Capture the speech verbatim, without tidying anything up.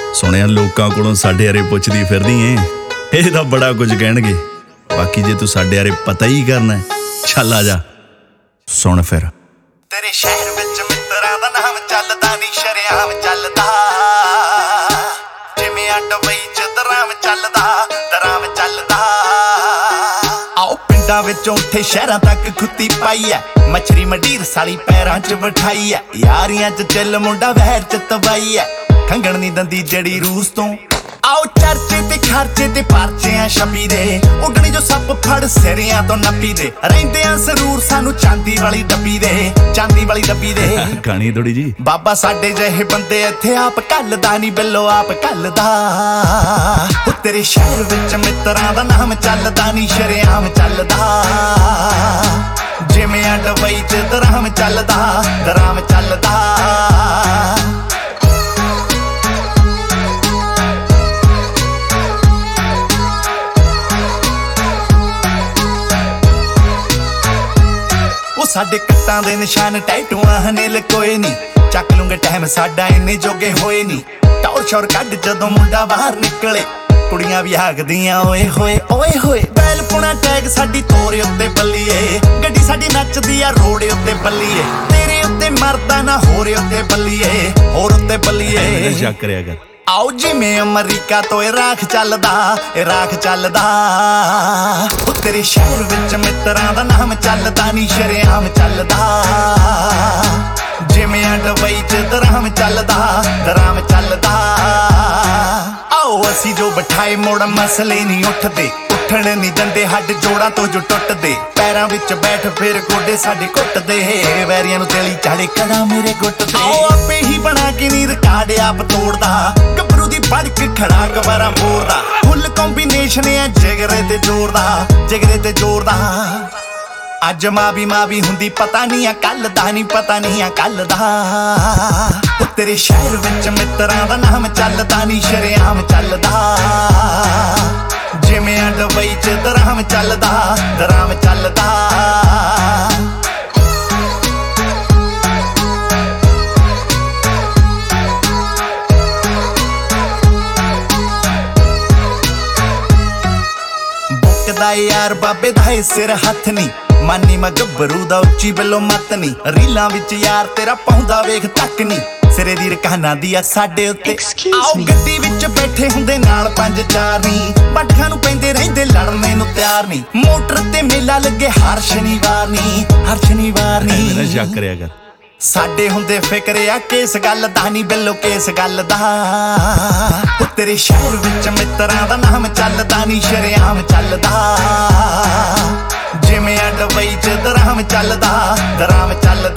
ਸੁਣਿਆ ਲੋਕਾਂ ਕੋਲੋਂ ਸਾਡੇ ਬਾਰੇ ਪੁੱਛਦੀ ਫਿਰਦੀ ਏ, ਇਹ ਤਾਂ ਬੜਾ ਕੁਝ ਕਹਿਣਗੇ। ਬਾਕੀ ਜੇ ਤੂੰ ਸਾਡੇ ਬਾਰੇ ਪਤਾ ਹੀ ਕਰਨਾ, ਚੱਲ ਆ ਜਾ ਸੁਣ ਫਿਰ। ਤੇਰੇ ਸ਼ਹਿਰ ਵਿੱਚ ਮਿੱਤਰਾਂ ਦਾ ਨਾਮ ਚੱਲਦਾ ਨੀ ਸ਼ਰਿਆਮ ਚੱਲਦਾ, ਜਿਵੇਂ ਅਡਵਈ ਚ ਦਰਾਮ ਚੱਲਦਾ ਦਰਾਮ ਚੱਲਦਾ। ਆਓ ਪਿੰਡਾਂ ਵਿੱਚੋਂ ਉੱਥੇ ਸ਼ਹਿਰਾਂ ਤੱਕ ਖੁੱਤੀ ਪਾਈ ਐ, ਮਛਰੀ ਮੰਡੀਰ ਸਾਲੀ ਪੈਰਾਂ ਚ ਬਿਠਾਈ ਐ। ਯਾਰੀਆਂ ਚ ਚੱਲ ਮੁੰਡਾ ਵਹਿਰ ਚ ਤਬਾਈ ਐ, ਖੰਗਣ ਨੀ ਦੰਦੀ ਜਿਹੜੀ ਰੂਸ ਤੋਂ। ਆਓ ਚਰਚੇ ਤੇ ਖਰਚੇ ਤੇ ਪਰਚਿਆਂ ਛਪੀ ਦੇ, ਉੱਡਣੀ ਜੋ ਸੱਪ ਫੜ ਸਿਰਿਆਂ ਤੋਂ ਨੱਪੀ ਦੇ। ਰਹਿੰਦੇ ਆ ਸਰੂਰ ਸਾਨੂੰ ਚਾਂਦੀ ਵਾਲੀ ਡੱਬੀ ਦੇ, ਚਾਂਦੀ ਵਾਲੀ ਡੱਬੀ ਦੇ। ਗਾਣੀ ਥੋੜੀ ਜੀ ਬਾਬਾ ਸਾਡੇ ਜਿਹੇ ਬੰਦੇ ਇੱਥੇ ਆਪ ਘੱਲਦਾ ਨੀ ਬਿੱਲੋ ਆਪ ਘੱਲਦਾ। ਉਹ ਤੇਰੇ ਸ਼ਹਿਰ ਵਿੱਚ ਮਿੱਤਰਾਂ ਦਾ ਨਾਮ ਚੱਲਦਾ ਨੀ ਸ਼ਰਿਆਮ ਚੱਲਦਾ, ਜਿਵੇਂ ਅਡਵਈ ਚ ਦਰਾਮ ਚੱਲਦਾ ਦਰਾਮ ਚੱਲਦਾ। ਉਹ ਸਾਡੇ ਕੱਟਾਂ ਦੇ ਨਿਸ਼ਾਨ ਟੈਟੂਆਂ ਹਨੇ ਲਕੋਏ ਨੀ, ਚੱਕ ਲੂੰਗੇ ਟਾਈਮ ਸਾਡਾ ਇੰਨੇ ਜੋਗੇ ਹੋਏ ਨੀ। ਟੌਰ ਸ਼ੌਰ ਕੱਢ ਜਦੋਂ ਮੁੰਡਾ ਬਾਹਰ ਨਿਕਲੇ, ਕੁੜੀਆਂ ਵੀ ਹਾਕਦੀਆਂ ਓਏ ਹੋਏ ਓਏ ਹੋਏ। ਬੈਲ ਪੁਣਾ ਟੈਗ ਸਾਡੀ ਤੋਰੇ ਉੱਤੇ ਬੱਲੀਏ, ਗੱਡੀ ਸਾਡੀ ਨੱਚਦੀ ਆ ਰੋੜੇ ਉੱਤੇ ਬੱਲੀਏ। ਤੇਰੇ ਉੱਤੇ ਮਰਦਾ ਨਾ ਹੋਰੇ ਉੱਤੇ ਬੱਲੀਏ, ਹੋਰ ਉੱਤੇ ਬੱਲੀਏ। ਸ਼ੱਕ ਕਰਿਆ ਕਰ। ਆਓ ਜਿਵੇਂ ਅਮਰੀਕਾ ਤੋਂ ਇਰਾਕ ਚੱਲਦਾ ਇਰਾਕ ਚੱਲਦਾ। ਉਹ ਤੇਰੇ ਸ਼ਹਿਰ ਵਿੱਚ ਮਿੱਤਰਾਂ ਦਾ ਨਾਮ ਚੱਲਦਾ ਨੀ ਸ਼ਰਿਆਮ ਚੱਲਦਾ, ਜਿਵੇਂ ਅਡਵਈ ਚ ਦਰਾਮ ਚੱਲਦਾ ਦਰਾਮ ਚੱਲਦਾ। ਆਓ ਅਸੀਂ ਜੋ ਬਿਠਾਏ ਮੋੜ ਮਸਲੇ ਨਹੀਂ ਉੱਠਦੇ, ਉੱਠਣ ਨੀ ਦਿੰਦੇ ਹੱਡ ਜੋੜਾਂ ਤੋਂ ਜੋ ਟੁੱਟਦੇ। ਪੈਰਾਂ ਵਿੱਚ ਬੈਠ ਫਿਰ ਗੋਡੇ ਸਾਡੇ ਘੁੱਟਦੇ, ਵੈਰੀਆਂ ਨੂੰ ਤੇਲੀ ਚਾੜੇ ਕੜਾ ਮੇਰੇ ਗੁੱਟ ਤੇ। ਆਓ ਆਪੇ ਹੀ ਬਣਾ ਕੇ ਨੀ ਰਿਕਾਰਡ ਆਪ ਤੋੜਦਾ, ਗੱਭਰੂ ਦੀ ਬੜਕ ਖੜਾ ਕਵਾਰਾਂ ਮੋਰਦਾ। ਫੁੱਲ ਕੰਬੀਨੇਸ਼ਨ ਆ ਜਿਗਰੇ ਤੇ ਜ਼ੋਰ ਦਾ ਜਿਗਰੇ ਤੇ ਜ਼ੋਰ ਦਾ। ਅੱਜ ਮਾਂ ਵੀ ਮਾਂ ਵੀ ਹੁੰਦੀ ਪਤਾ ਨਹੀਂ ਆ ਕੱਲ ਦਾ ਨੀ ਪਤਾ ਨਹੀਂ ਆ ਕੱਲ ਦਾ। ਉਹ ਤੇਰੇ ਸ਼ਹਿਰ ਵਿੱਚ ਮਿੱਤਰਾਂ ਦਾ ਨਾਮ ਚੱਲਦਾ ਨੀ ਸ਼ਰਿਆਮ ਚੱਲਦਾ, ਜਿਵੇਂ ਅਡਵਈ ਚ ਦਰਾਮ ਚੱਲਦਾ ਦਰਾਮ ਚੱਲਦਾ। ਬੁੱਕਦਾ ਯਾਰ ਬਾਬੇ ਦਾ ਏ ਸਿਰ ਹੱਥ ਨੀ, ਮਾਨੀ ਮੈਂ ਗੱਭਰੂ ਦਾ ਉੱਚੀ ਬਿੱਲੋ ਮੱਤ ਨੀ। ਰੀਲਾਂ ਵਿੱਚ ਯਾਰ ਤੇਰਾ ਪਾਉਂਦਾ ਵੇਖ ਤੱਕ ਨੀ, ਸਿਰੇ ਦੀ ਰਕਾਨਾ ਦੀ ਆ ਸਾਡੇ ਉੱਤੇ। ਆਓ ਗੱਡੀ ਵਿੱਚ ਬੈਠੇ ਹੁੰਦੇ ਨਾਲ ਪੰਜ ਚਾਰ ਨੀ, ਬਾਠਾਂ ਨੂੰ ਪੈਂਦੇ ਰਹਿੰਦੇ ਲੜਨੇ ਨੂੰ ਤਿਆਰ ਨੀ। ਮੋਟਰ ਤੇ ਮੇਲਾ ਲੱਗੇ ਹਰ ਸ਼ਨੀਵਾਰ ਨੀ ਹਰ ਸ਼ਨੀਵਾਰ ਨੀ। ਸ਼ੱਕ ਕਰਿਆ ਕਰ। ਸਾਡੇ ਹੁੰਦੇ ਫਿਕਰ ਆ ਕਿਸ ਗੱਲ ਦਾ ਨੀ ਬਿੱਲੋ ਕਿਸ ਗੱਲ ਦਾ। ਉਹ ਤੇਰੇ ਸ਼ਹਿਰ ਵਿੱਚ ਮਿੱਤਰਾਂ ਦਾ ਨਾਮ ਚੱਲਦਾ ਨੀ ਸ਼ਰਿਆਮ ਚੱਲਦਾ, ਜਿਵੇਂ ਅਡਵਈ ਚ ਦਰਾਮ ਚੱਲਦਾ ਦਰਾਮ ਚੱਲਦਾ।